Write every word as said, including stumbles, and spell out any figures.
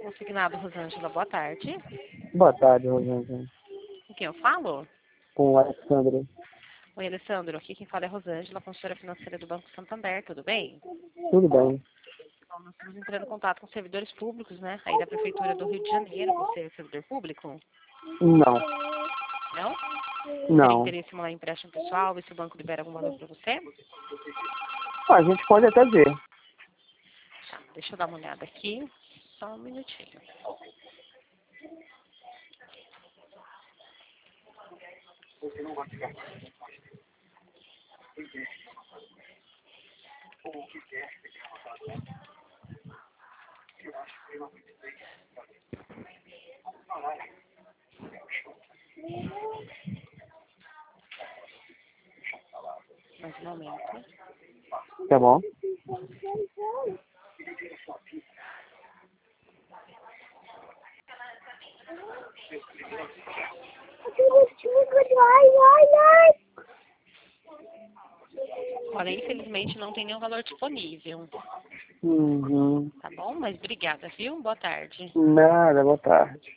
Consignado Rosângela, boa tarde. Boa tarde, Rosângela. Com quem eu falo? Com o Alexandre. Oi, Alessandro. Aqui quem fala é Rosângela, consultora financeira do Banco Santander. Tudo bem? Tudo bem. Então, nós estamos entrando em contato com servidores públicos, né? Aí da Prefeitura do Rio de Janeiro. Você é servidor público? Não. Não? Teria Não. interesse em mandar empréstimo pessoal, ver se o banco libera algum valor para você? A gente pode até ver. Tá, deixa eu dar uma olhada aqui. Só um minutinho. Mais um momento. Tá bom? Olha, infelizmente não tem nenhum valor disponível. Uhum. Tá bom? Mas obrigada, viu? Boa tarde. Nada, boa tarde.